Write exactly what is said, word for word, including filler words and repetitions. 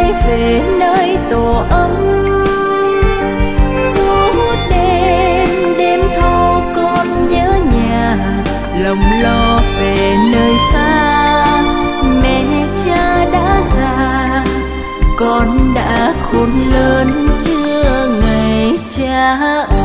quay về nơi tổ ấm. Suốt đêm đêm thâu con nhớ nhà, lòng lo về nơi xa. Mẹ cha đã già, con đã khôn lớn chưa ngày cha ơi.